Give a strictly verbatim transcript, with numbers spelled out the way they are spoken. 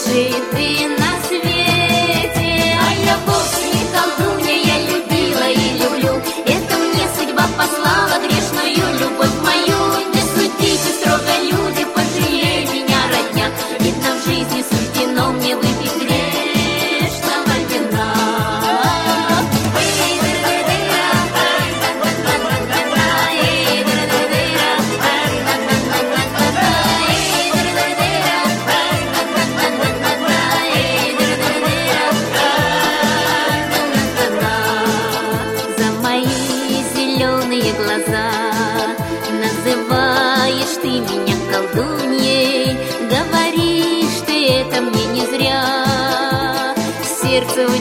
лучший ты на свете. А я вовсе не колдунья, я любила и люблю. Это мне судьба послала грешную любовь мою. Не судите строго, люди, пожалей меня, родня. Видно, в жизни суждено мне выпить грешного вина. Глаза называешь ты меня колдуньей, говоришь ты это мне не зря. Сердце